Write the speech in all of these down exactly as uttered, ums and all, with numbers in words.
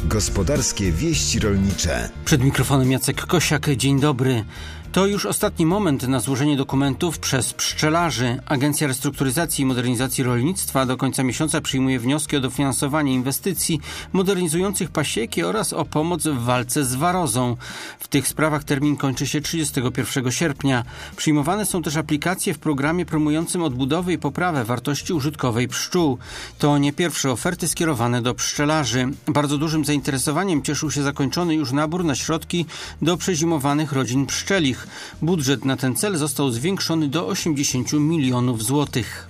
Gospodarskie wieści rolnicze. Przed mikrofonem Jacek Kosiak. Dzień dobry. To już ostatni moment na złożenie dokumentów przez pszczelarzy. Agencja Restrukturyzacji i Modernizacji Rolnictwa do końca miesiąca przyjmuje wnioski o dofinansowanie inwestycji modernizujących pasieki oraz o pomoc w walce z warozą. W tych sprawach termin kończy się trzydziestego pierwszego sierpnia. Przyjmowane są też aplikacje w programie promującym odbudowę i poprawę wartości użytkowej pszczół. To nie pierwsze oferty skierowane do pszczelarzy. Bardzo dużym zainteresowaniem cieszył się zakończony już nabór na środki do przezimowanych rodzin pszczelich. Budżet na ten cel został zwiększony do osiemdziesięciu milionów złotych.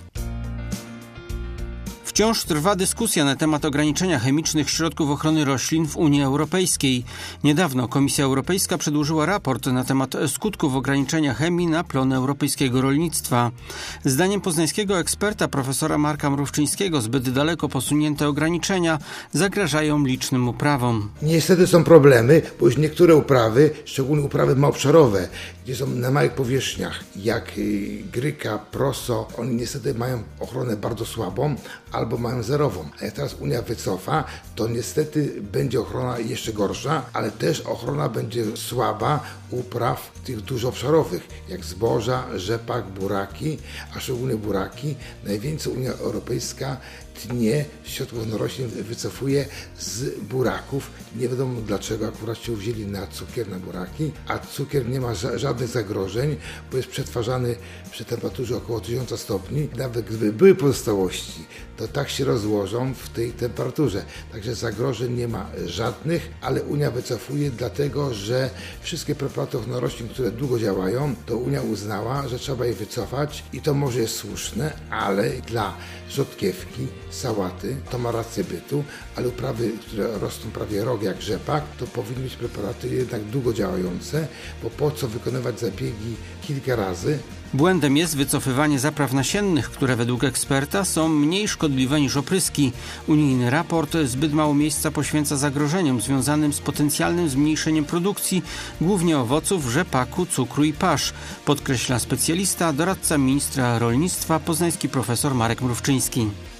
Wciąż trwa dyskusja na temat ograniczenia chemicznych środków ochrony roślin w Unii Europejskiej. Niedawno Komisja Europejska przedłożyła raport na temat skutków ograniczenia chemii na plony europejskiego rolnictwa. Zdaniem poznańskiego eksperta profesora Marka Mrówczyńskiego zbyt daleko posunięte ograniczenia zagrażają licznym uprawom. Niestety są problemy, bo już niektóre uprawy, szczególnie uprawy małoobszarowe, gdzie są na małych powierzchniach, jak gryka, proso, one niestety mają ochronę bardzo słabą albo mają zerową. A jak teraz Unia wycofa, to niestety będzie ochrona jeszcze gorsza, ale też ochrona będzie słaba upraw tych dużo obszarowych, jak zboża, rzepak, buraki, a szczególnie buraki. Najwięcej Unia Europejska tnie środków ochrony roślin wycofuje z buraków. Nie wiadomo dlaczego akurat się wzięli na cukier, na buraki, a cukier nie ma ża- żadnych zagrożeń, bo jest przetwarzany przy temperaturze około tysiąca stopni. Nawet gdyby były pozostałości, to tak się rozłożą w tej temperaturze. Także zagrożeń nie ma żadnych, ale Unia wycofuje dlatego, że wszystkie preparaty ochrony roślin, które długo działają, to Unia uznała, że trzeba je wycofać i to może jest słuszne, ale dla rzodkiewki, sałaty, to ma rację bytu, ale uprawy, które rosną prawie rok jak rzepak, to powinny być preparaty jednak długo działające, bo po co wykonywać zabiegi kilka razy. Błędem jest wycofywanie zapraw nasiennych, które według eksperta są mniej szkodliwe niż opryski. Unijny raport zbyt mało miejsca poświęca zagrożeniom związanym z potencjalnym zmniejszeniem produkcji, głównie owoców, rzepaku, cukru i pasz, podkreśla specjalista, doradca ministra rolnictwa, poznański profesor Marek Mrówczyński.